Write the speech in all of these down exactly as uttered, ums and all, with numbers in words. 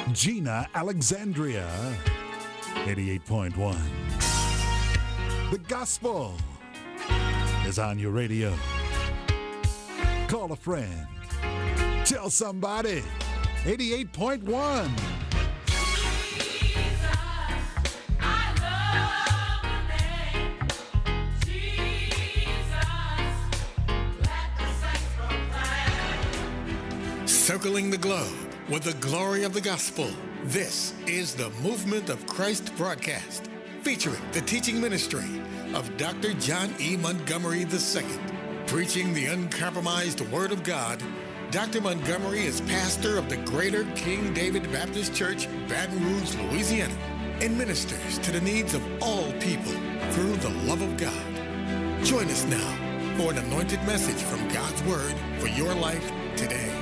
Gina Alexandria, eighty-eight point one. The gospel is on your radio. Call a friend. Tell somebody. eighty-eight point one. Circling the globe with the glory of the gospel. This is the Movement of Christ broadcast, featuring the teaching ministry of Doctor John E. Montgomery the Second. Preaching the uncompromised Word of God, Doctor Montgomery is pastor of the Greater King David Baptist Church, Baton Rouge, Louisiana, and ministers to the needs of all people through the love of God. Join us now for an anointed message from God's Word for your life today.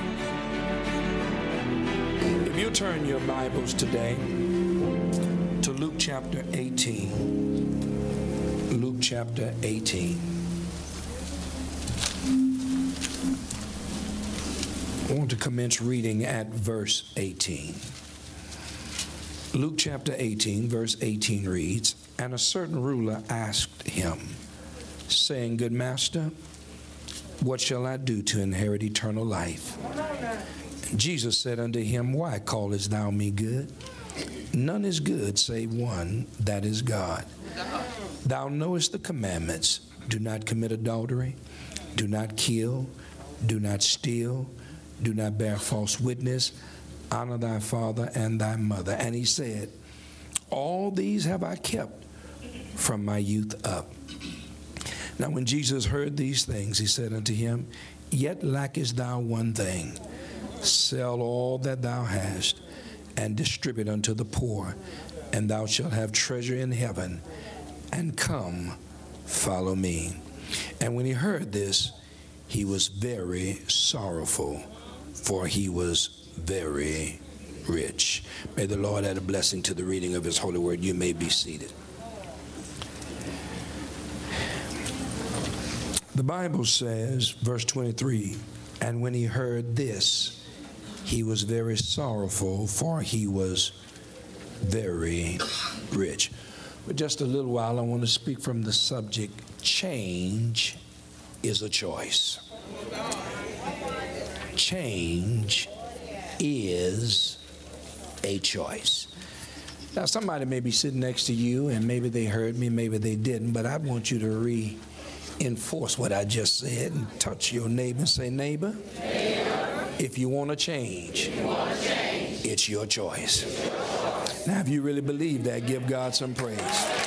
If you turn your Bibles today to Luke chapter eighteen, Luke chapter eighteen. I want to commence reading at verse eighteen. Luke chapter eighteen, verse eighteen reads, "And a certain ruler asked him, saying, Good master, what shall I do to inherit eternal life? Jesus said unto him, Why callest thou me good? None is good save one, that is God. Thou knowest the commandments. Do not commit adultery. Do not kill. Do not steal. Do not bear false witness. Honor thy father and thy mother. And he said, All these have I kept from my youth up. Now when Jesus heard these things, he said unto him, Yet lackest thou one thing. Sell all that thou hast, and distribute unto the poor, and thou shalt have treasure in heaven. And come, follow me. And when he heard this, he was very sorrowful, for he was very rich." May the Lord add a blessing to the reading of his holy word. You may be seated. The Bible says, verse twenty-three, "And when he heard this, he was very sorrowful, for he was very rich." For just a little while, I want to speak from the subject, change is a choice. Change is a choice. Now, somebody may be sitting next to you, and maybe they heard me, maybe they didn't, but I want you to reinforce what I just said and touch your neighbor and say, Neighbor, neighbor. If you want to change, change, it's your choice. Now, if you really believe that, give God some praise.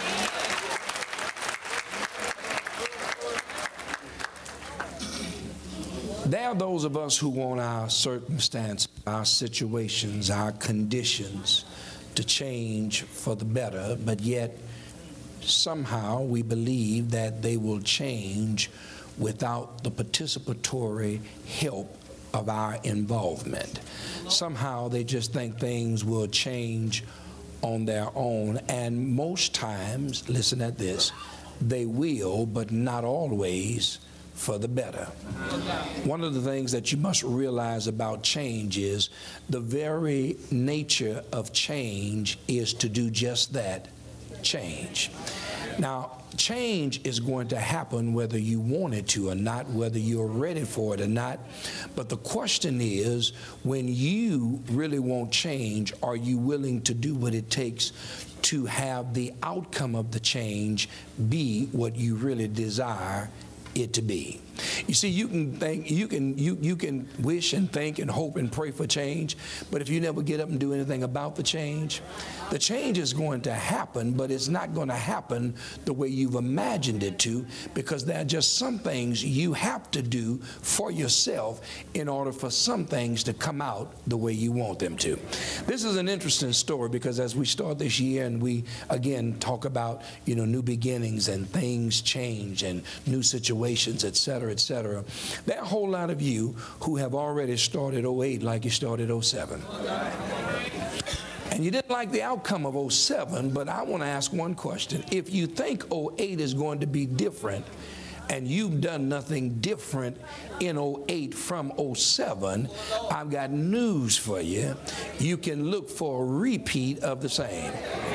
There are those of us who want our circumstances, our situations, our conditions to change for the better, but yet somehow we believe that they will change without the participatory help of our involvement. Somehow they just think things will change on their own, and most times, listen at this, they will, but not always for the better. One of the things that you must realize about change is the very nature of change is to do just that, change. Now, change is going to happen whether you want it to or not, whether you're ready for it or not. But the question is, when you really want change, are you willing to do what it takes to have the outcome of the change be what you really desire it to be? You see, you can think, you can you you can wish and think and hope and pray for change, but if you never get up and do anything about the change, the change is going to happen, but it's not going to happen the way you've imagined it to, because there are just some things you have to do for yourself in order for some things to come out the way you want them to. This is an interesting story, because as we start this year and we again talk about, you know, new beginnings and things change and new situations, et cetera, et cetera, there are a whole lot of you who have already started oh eight like you started oh seven. And you didn't like the outcome of oh seven, but I want to ask one question. If you think oh eight is going to be different, and you've done nothing different in oh eight from oh seven, I've got news for you. You can look for a repeat of the same.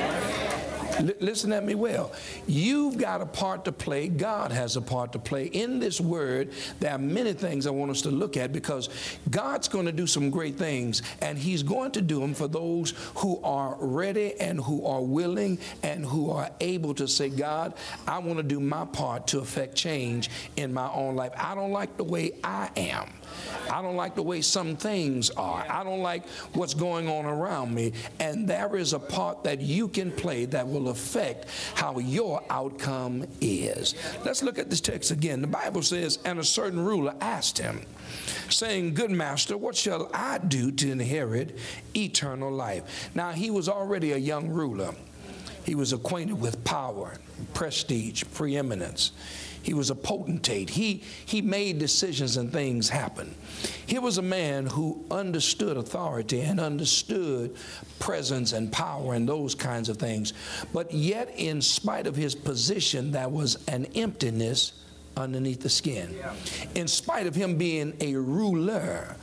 L- listen at me well. You've got a part to play. God has a part to play. In this word, there are many things I want us to look at, because God's going to do some great things, and he's going to do them for those who are ready and who are willing and who are able to say, God, I want to do my part to affect change in my own life. I don't like the way I am. I don't like the way some things are. I don't like what's going on around me. And there is a part that you can play that will affect how your outcome is. Let's look at this text again. The Bible says, and a certain ruler asked him, saying, Good master, what shall I do to inherit eternal life? Now, he was already a young ruler. He was acquainted with power, prestige, preeminence. He was a potentate. He, he made decisions and things happen. He was a man who understood authority and understood presence and power and those kinds of things. But yet, in spite of his position, there was an emptiness underneath the skin. In spite of him being a ruler,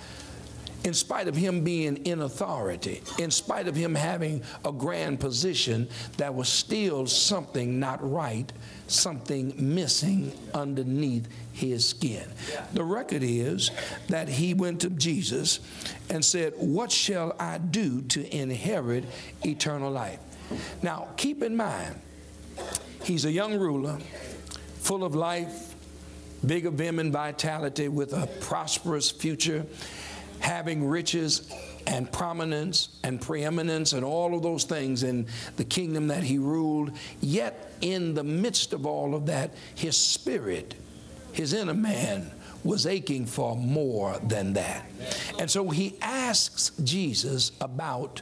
in spite of him being in authority, in spite of him having a grand position, there was still something not right, something missing underneath his skin. The record is that he went to Jesus and said, what shall I do to inherit eternal life? Now, keep in mind, he's a young ruler, full of life, big of vim and vitality, with a prosperous future, having riches and prominence and preeminence and all of those things in the kingdom that he ruled. Yet in the midst of all of that, his spirit, his inner man, was aching for more than that. And so he asks Jesus about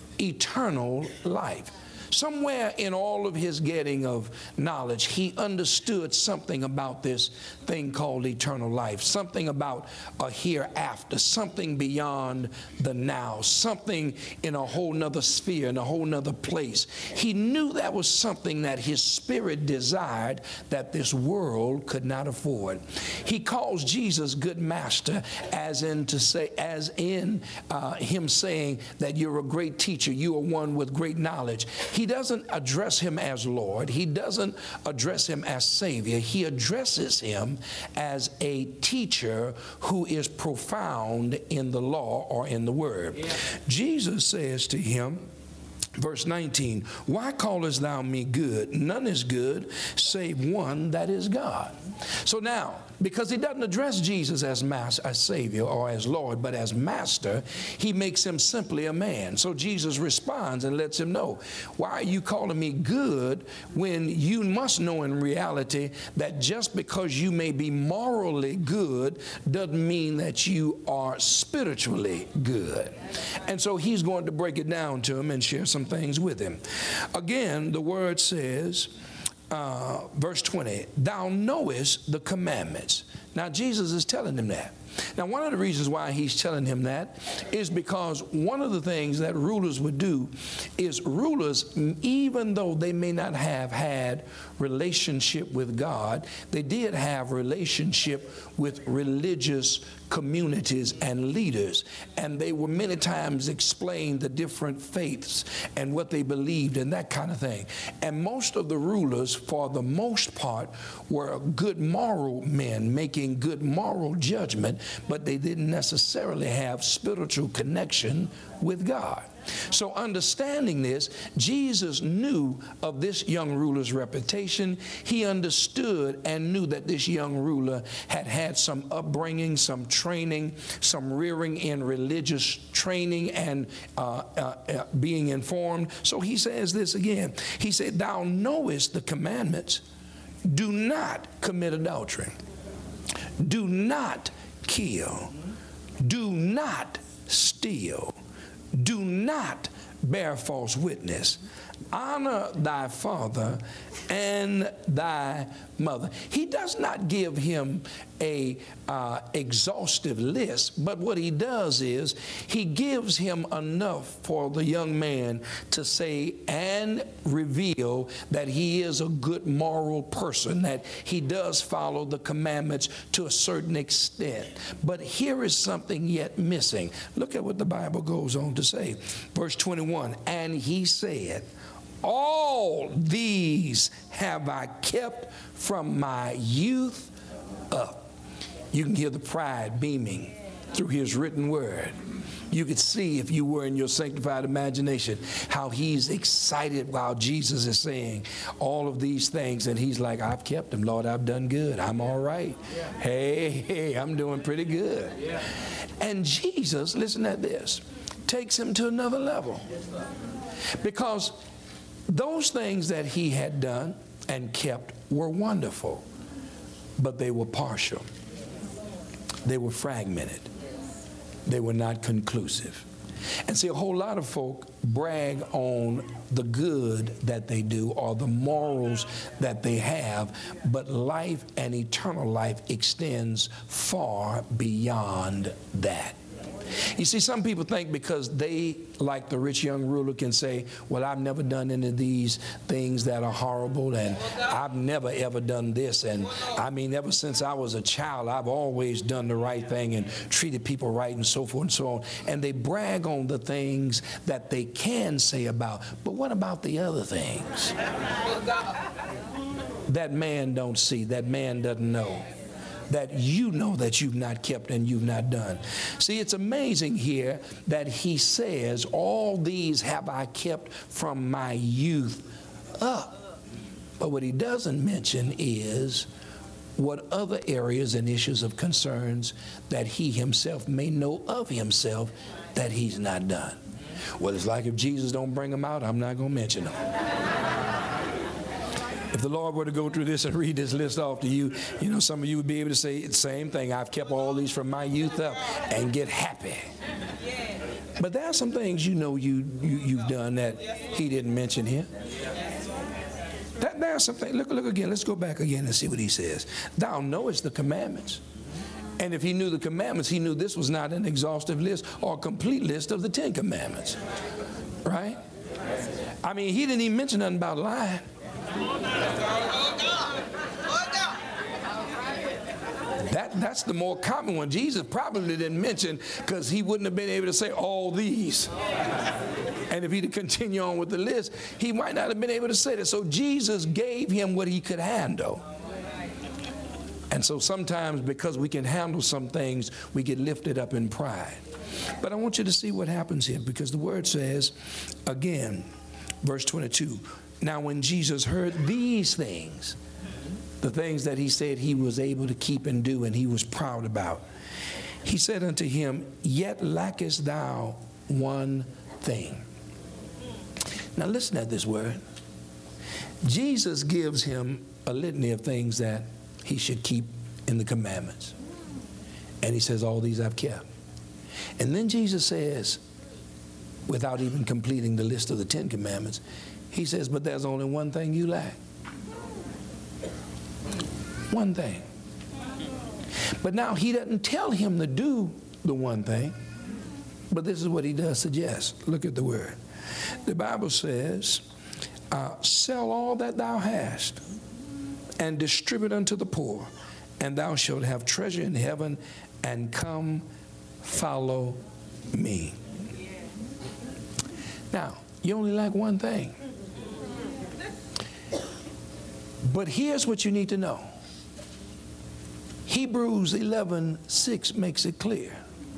eternal life. Somewhere in all of his getting of knowledge, he understood something about this thing called eternal life, something about a hereafter, something beyond the now, something in a whole nother sphere, in a whole nother place. He knew that was something that his spirit desired that this world could not afford. He calls Jesus good master, as in to say, as in uh, him saying that you're a great teacher, you are one with great knowledge. He doesn't address him as Lord. He doesn't address him as Savior. He addresses him as a teacher who is profound in the law or in the word. Yeah. Jesus says to him, verse nineteen, why callest thou me good? None is good save one, that is God. So now, because he doesn't address Jesus as master, as Savior or as Lord, but as master, he makes him simply a man. So Jesus responds and lets him know, why are you calling me good when you must know in reality that just because you may be morally good doesn't mean that you are spiritually good. And so he's going to break it down to him and share some things with him. Again, the word says, Uh, verse twenty, thou knowest the commandments. Now, Jesus is telling him that. Now, one of the reasons why he's telling him that is because one of the things that rulers would do is rulers, even though they may not have had relationship with God, they did have relationship with religious communities and leaders, and they were many times explained the different faiths and what they believed and that kind of thing. And most of the rulers, for the most part, were good moral men making good moral judgment, but they didn't necessarily have spiritual connection with God. So understanding this, Jesus knew of this young ruler's reputation. He understood and knew that this young ruler had had some upbringing, some training, some rearing in religious training and uh, uh, uh, being informed. So he says this again. He said, thou knowest the commandments. Do not commit adultery. Do not kill. Do not steal. Do not bear false witness. Honor thy father and thy mother. He does not give him a uh, exhaustive list, but what he does is he gives him enough for the young man to say and reveal that he is a good moral person, that he does follow the commandments to a certain extent. But here is something yet missing. Look at what the Bible goes on to say. Verse twenty-one, and he said, all these have I kept from my youth up. You can hear the pride beaming through his written word. You could see, if you were in your sanctified imagination, how he's excited while Jesus is saying all of these things, and he's like, I've kept them, Lord, I've done good, I'm all right. Yeah. Hey, hey, I'm doing pretty good. Yeah. And Jesus, listen to this, takes him to another level. Because those things that he had done and kept were wonderful, but they were partial. They were fragmented. They were not conclusive. And see, a whole lot of folk brag on the good that they do or the morals that they have, but life and eternal life extends far beyond that. You see, some people think because they, like the rich young ruler, can say, well, I've never done any of these things that are horrible, and I've never ever done this, and I mean, ever since I was a child, I've always done the right thing and treated people right and so forth and so on. And they brag on the things that they can say about, but what about the other things that man don't see, that man doesn't know, that you know that you've not kept and you've not done? See, it's amazing here that he says, all these have I kept from my youth up. But what he doesn't mention is what other areas and issues of concerns that he himself may know of himself that he's not done. Well, it's like if Jesus don't bring them out, I'm not going to mention them. If the Lord were to go through this and read this list off to you, you know, some of you would be able to say the same thing. I've kept all these from my youth up, and get happy. But there are some things you know you, you, you've done that he didn't mention here. That, there are some things. Look, look again. Let's go back again and see what he says. Thou knowest the commandments. And if he knew the commandments, he knew this was not an exhaustive list or a complete list of the Ten Commandments. Right? I mean, he didn't even mention nothing about lying. That, that's the more common one. Jesus probably didn't mention, because he wouldn't have been able to say all these. And if he'd continue on with the list, he might not have been able to say that. So Jesus gave him what he could handle. And so sometimes, because we can handle some things, we get lifted up in pride. But I want you to see what happens here, because the word says, again, verse twenty-two, now when Jesus heard these things, the things that he said he was able to keep and do and he was proud about, he said unto him, yet lackest thou one thing. Now listen at this word. Jesus gives him a litany of things that he should keep in the commandments. And he says, all these I've kept. And then Jesus says, without even completing the list of the Ten Commandments, he says, but there's only one thing you lack. One thing. But now he doesn't tell him to do the one thing, but this is what he does suggest. Look at the word. The Bible says, uh, sell all that thou hast and distribute unto the poor, and thou shalt have treasure in heaven, and come follow me. Now, you only lack one thing. But here's what you need to know. Hebrews eleven six makes it clear.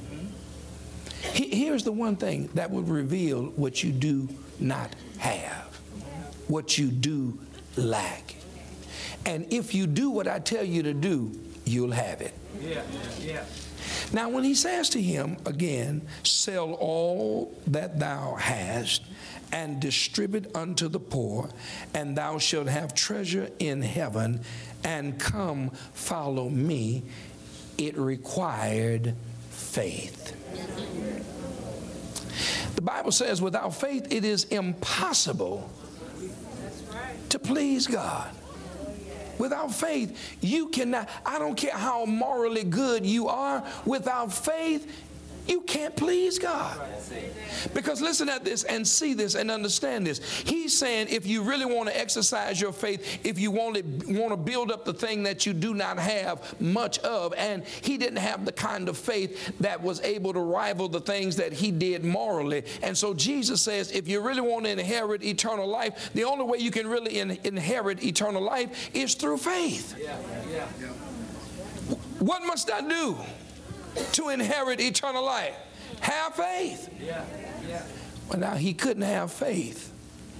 Here's the one thing that would reveal what you do not have, what you do lack. And if you do what I tell you to do, you'll have it. Yeah, yeah. Now, when he says to him, again, sell all that thou hast and distribute unto the poor, and thou shalt have treasure in heaven, and come follow me, it required faith. The Bible says without faith it is impossible to please God. Without faith, you cannot, I don't care how morally good you are, without faith, you can't please God. Because listen at this and see this and understand this. He's saying if you really want to exercise your faith, if you want to, want to build up the thing that you do not have much of, and he didn't have the kind of faith that was able to rival the things that he did morally. And so Jesus says if you really want to inherit eternal life, the only way you can really in, inherit eternal life is through faith. Yeah. Yeah. What must I do to inherit eternal life? Have faith. Yeah. Yeah. Well, now he couldn't have faith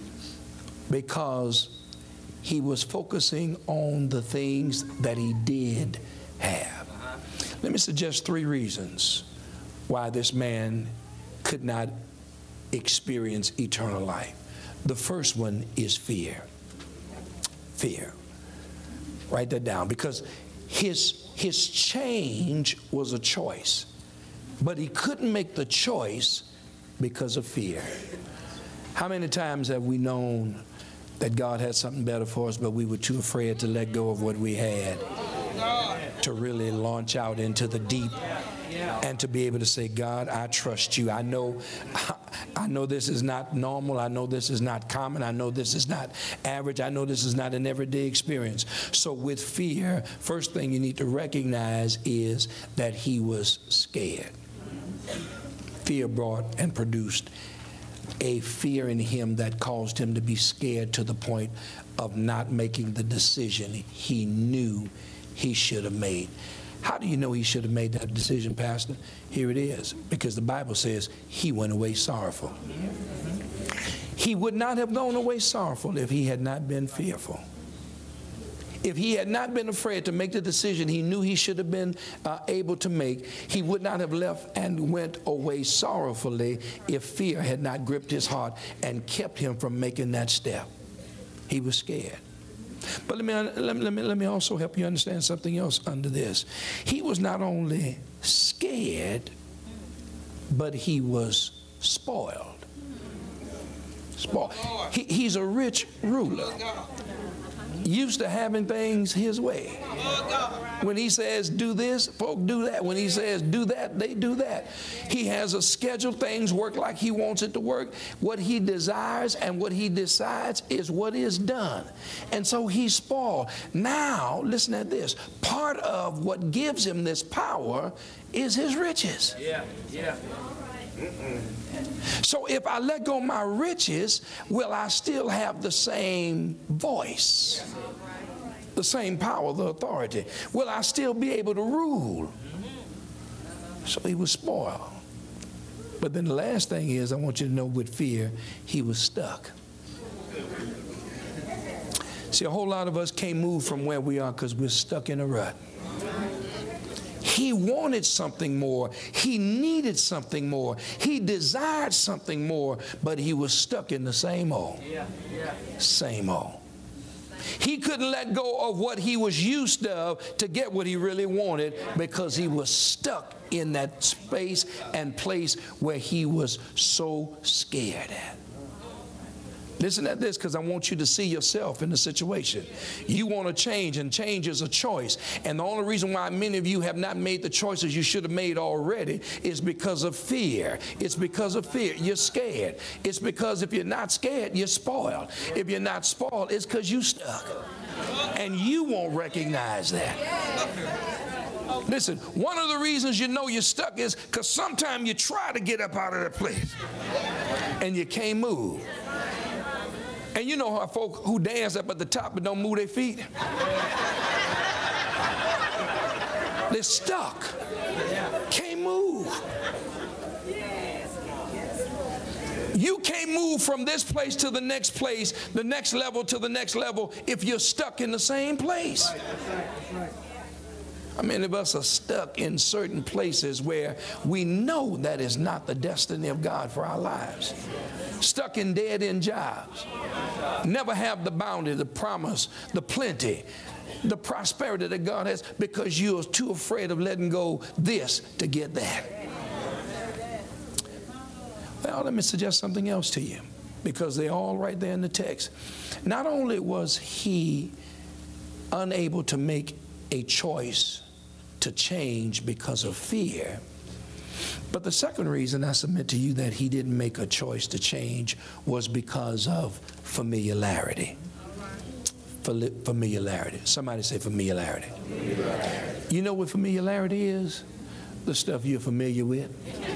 because he was focusing on the things that he did have. Uh-huh. Let me suggest three reasons why this man could not experience eternal life. The first one is fear. Fear. Write that down, because his His change was a choice, but he couldn't make the choice because of fear. How many times have we known that God had something better for us, but we were too afraid to let go of what we had, to really launch out into the deep and to be able to say, God, I trust you. I know, I know this is not normal. I know this is not common. I know this is not average. I know this is not an everyday experience. So with fear, first thing you need to recognize is that he was scared. Fear brought and produced a fear in him that caused him to be scared to the point of not making the decision he knew he should have made. How do you know he should have made that decision, Pastor? Here it is. Because the Bible says he went away sorrowful. He would not have gone away sorrowful if he had not been fearful. If he had not been afraid to make the decision he knew he should have been uh, able to make, he would not have left and went away sorrowfully if fear had not gripped his heart and kept him from making that step. He was scared. But let me, let me, let me, let me also help you understand something else under this. He was not only scared, but he was spoiled. Spoiled. He, he's a rich ruler, used to having things his way. When he says do this, folk do that. When he says do that, they do that. He has a schedule. Things work like he wants it to work. What he desires and what he decides is what is done. And so he's spoiled. Now, listen at this. Part of what gives him this power is his riches. Yeah, yeah. Mm-mm. So if I let go of my riches, will I still have the same voice, the same power, the authority? Will I still be able to rule? So he was spoiled. But then the last thing is, I want you to know with fear, he was stuck. See, a whole lot of us can't move from where we are because we're stuck in a rut. He wanted something more. He needed something more. He desired something more, but he was stuck in the same old. Yeah, yeah. Same old. He couldn't let go of what he was used to to get what he really wanted because he was stuck in that space and place where he was so scared at. Listen at this, because I want you to see yourself in the situation. You want to change, and change is a choice. And the only reason why many of you have not made the choices you should have made already is because of fear. It's because of fear. You're scared. It's because if you're not scared, you're spoiled. If you're not spoiled, it's because you're stuck. And you won't recognize that. Listen, one of the reasons you know you're stuck is because sometimes you try to get up out of that place and you can't move. And you know how folk who dance up at the top but don't move their feet? They're stuck. Can't move. You can't move from this place to the next place, the next level to the next level, if you're stuck in the same place. How many of us are stuck in certain places where we know that is not the destiny of God for our lives? Stuck in dead-end jobs. Never have the bounty, the promise, the plenty, the prosperity that God has because you're too afraid of letting go this to get that. Well, let me suggest something else to you, because they're all right there in the text. Not only was he unable to make a choice to change because of fear. But the second reason I submit to you that he didn't make a choice to change was because of familiarity. Familiarity. Somebody say familiarity. Familiarity. You know what familiarity is? The stuff you're familiar with.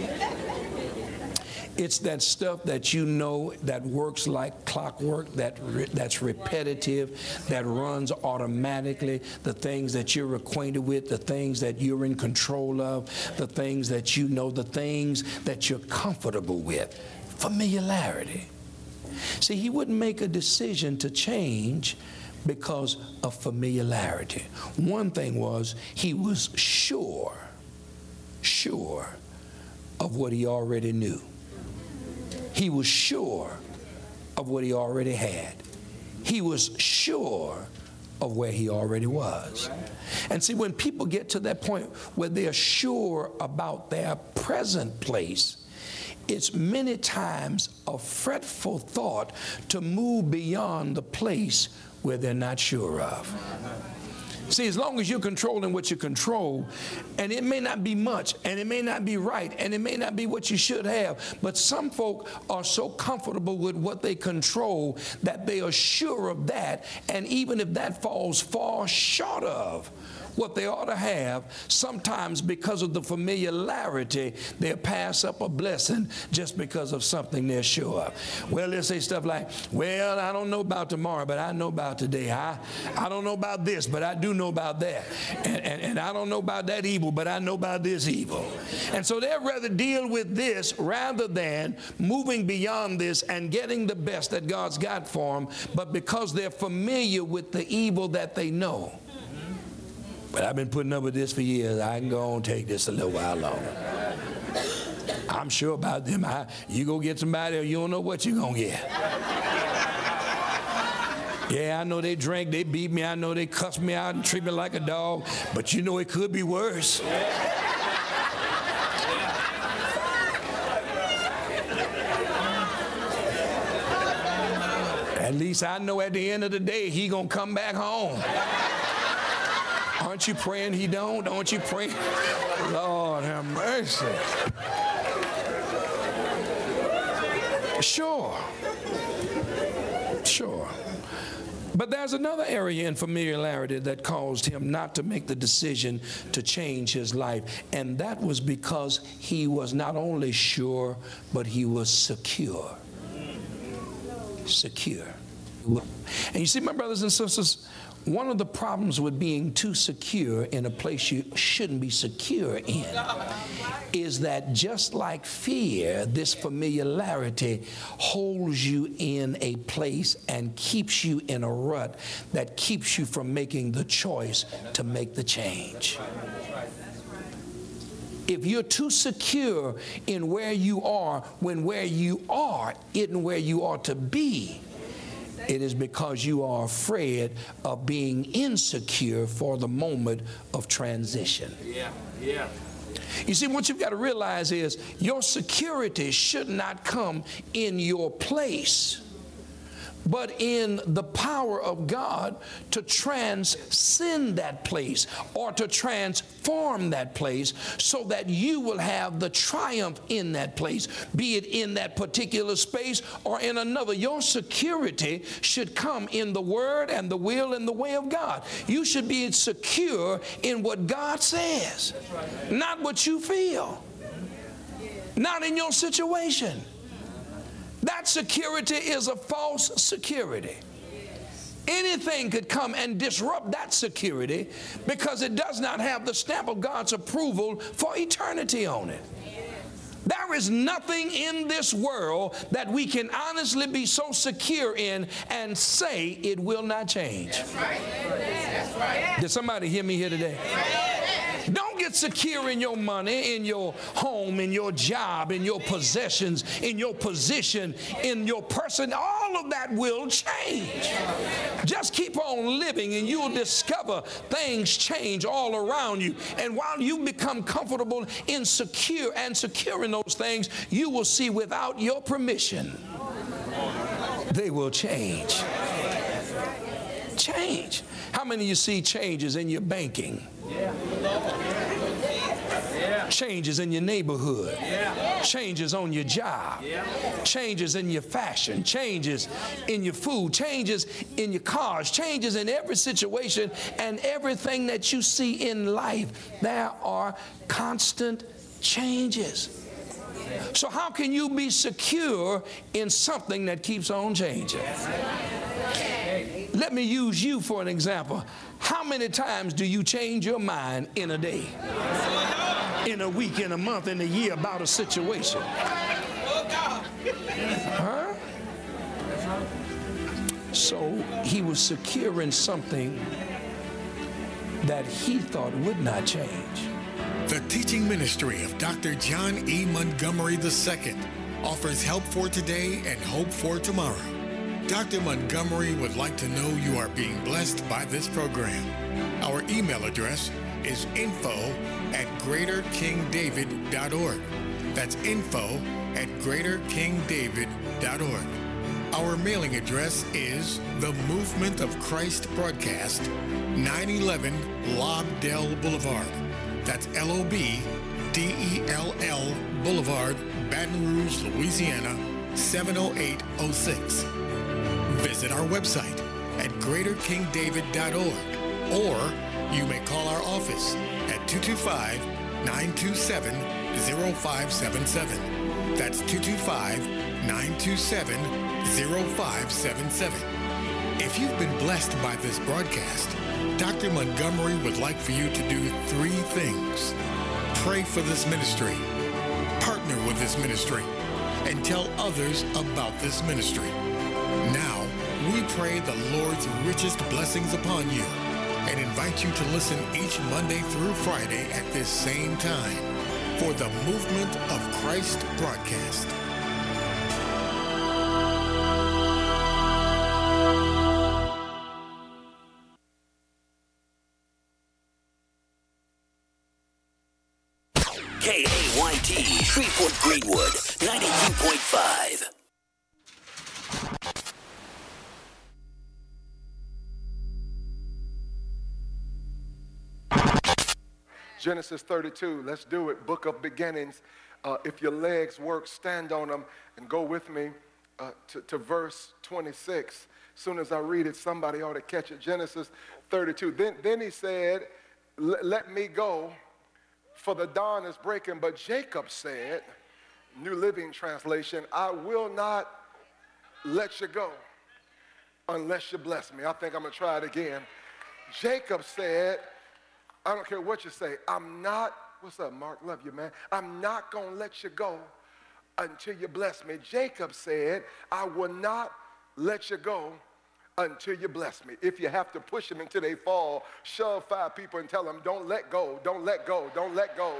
It's that stuff that you know that works like clockwork, that re that's repetitive, that runs automatically, the things that you're acquainted with, the things that you're in control of, the things that you know, the things that you're comfortable with. Familiarity. See, he wouldn't make a decision to change because of familiarity. One thing was he was sure, sure of what he already knew. He was sure of what he already had. He was sure of where he already was. And see, when people get to that point where they're sure about their present place, it's many times a fretful thought to move beyond the place where they're not sure of. See, as long as you're controlling what you control, and it may not be much, and it may not be right, and it may not be what you should have, but some folk are so comfortable with what they control that they are sure of that, and even if that falls far short of what they ought to have, sometimes because of the familiarity, they'll pass up a blessing just because of something they're sure of. Well, they'll say stuff like, well, I don't know about tomorrow, but I know about today. I, I don't know about this, but I do know about that. And, and, and I don't know about that evil, but I know about this evil. And so they'd rather deal with this rather than moving beyond this and getting the best that God's got for them, but because they're familiar with the evil that they know. But I've been putting up with this for years. I can go on and take this a little while longer. I'm sure about them. I, you go get somebody, or you don't know what you're going to get. Yeah, I know they drank, they beat me. I know they cussed me out and treat me like a dog. But you know it could be worse. At least I know at the end of the day, he going to come back home. Aren't you praying he don't? Aren't you praying? Lord have mercy. Sure. Sure. But there's another area in familiarity that caused him not to make the decision to change his life. And that was because he was not only sure, but he was secure. Secure. And you see, my brothers and sisters, one of the problems with being too secure in a place you shouldn't be secure in is that just like fear, this familiarity holds you in a place and keeps you in a rut that keeps you from making the choice to make the change. If you're too secure in where you are when where you are isn't where you ought to be, it is because you are afraid of being insecure for the moment of transition. Yeah, yeah. You see, what you've got to realize is your security should not come in your place, but in the power of God to transcend that place or to transform that place so that you will have the triumph in that place, be it in that particular space or in another. Your security should come in the word and the will and the way of God. You should be secure in what God says, not what you feel, not in your situation. That security is a false security. Anything could come and disrupt that security because it does not have the stamp of God's approval for eternity on it. There is nothing in this world that we can honestly be so secure in and say it will not change. That's right. That's right. Did somebody hear me here today? Don't get secure in your money, in your home, in your job, in your possessions, in your position, in your person. All of that will change. Just keep on living and you'll discover things change all around you. And while you become comfortable, insecure, and secure in those things, you will see without your permission, they will change. Change. How many of you see changes in your banking? Changes in your neighborhood, changes on your job, changes in your fashion, changes in your food, changes in your cars, changes in every situation and everything that you see in life. There are constant changes. So how can you be secure in something that keeps on changing? Let me use you for an example. How many times do you change your mind in a day, in a week, in a month, in a year about a situation? Huh? So he was secure in something that he thought would not change. The teaching ministry of Doctor John E. Montgomery the Second offers help for today and hope for tomorrow. Doctor Montgomery would like to know you are being blessed by this program. Our email address is info at greater king david dot org. That's info at greater king david dot org. Our mailing address is The Movement of Christ Broadcast, nine eleven Lobdell Boulevard. That's L O B D E L L Boulevard, Baton Rouge, Louisiana, seven oh eight oh six. Visit our website at greater king david dot org, or you may call our office at two two five, nine two seven, zero five seven seven. That's two two five, nine two seven, zero five seven seven. If you've been blessed by this broadcast, Doctor Montgomery would like for you to do three things. Pray for this ministry, partner with this ministry, and tell others about this ministry. Now, we pray the Lord's richest blessings upon you and invite you to listen each Monday through Friday at this same time for the Movement of Christ broadcast. K A Y T, Shreveport Greenwood, ninety-two point five. Genesis thirty-two, let's do it. Book of Beginnings. Uh, if your legs work, stand on them and go with me uh, to, to verse twenty-six. As soon as I read it, somebody ought to catch it. Genesis thirty-two. Then, then he said, let me go, for the dawn is breaking. But Jacob said, New Living Translation, I will not let you go unless you bless me. I think I'm going to try it again. Jacob said, I don't care what you say, I'm not, what's up, Mark? Love you, man. I'm not going to let you go until you bless me. Jacob said, I will not let you go until you bless me. If you have to push them until they fall, shove five people and tell them, don't let go, don't let go, don't let go.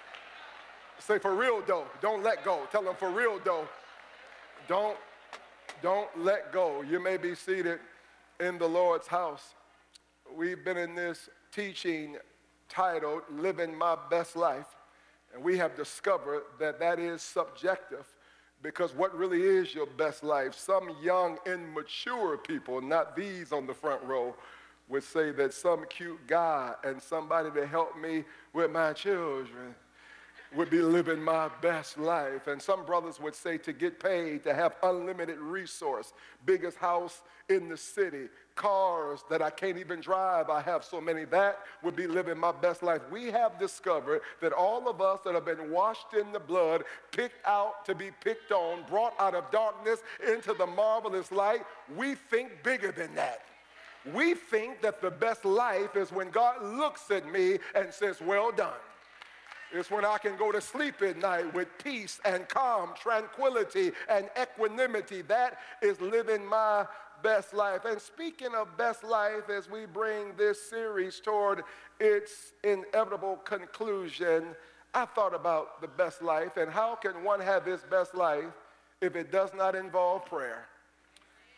Say, for real, though, don't let go. Tell them, for real, though, don't, don't let go. You may be seated in the Lord's house. We've been in this teaching titled Living My Best Life, and we have discovered that that is subjective, because what really is your best life? Some young, immature people, not these on the front row, would say that some cute guy and somebody to help me with my children would be living my best life. And some brothers would say to get paid, to have unlimited resource, biggest house in the city, cars that I can't even drive, I have so many, that would be living my best life. We have discovered that all of us that have been washed in the blood, picked out to be picked on, brought out of darkness into the marvelous light, we think bigger than that. We think that the best life is when God looks at me and says, well done. It's when I can go to sleep at night with peace and calm, tranquility and equanimity. That is living my best life. And speaking of best life, as we bring this series toward its inevitable conclusion, I thought about the best life and how can one have his best life if it does not involve prayer?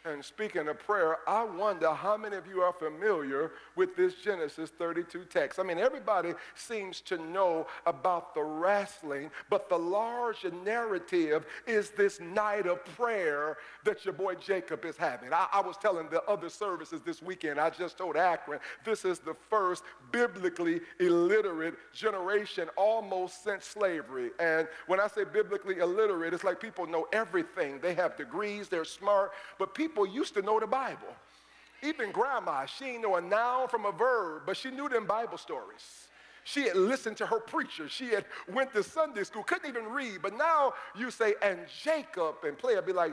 And speaking of prayer, I wonder how many of you are familiar with this Genesis thirty-two text. I mean, everybody seems to know about the wrestling, but the larger narrative is this night of prayer that your boy Jacob is having. I, I was telling the other services this weekend, I just told Akron, this is the first biblically illiterate generation almost since slavery. And when I say biblically illiterate, it's like people know everything. They have degrees, they're smart, but people People used to know the Bible. Even grandma, she didn't know a noun from a verb, but she knew them Bible stories. She had listened to her preacher. She had went to Sunday school, couldn't even read. But now you say, and Jacob, and player be like,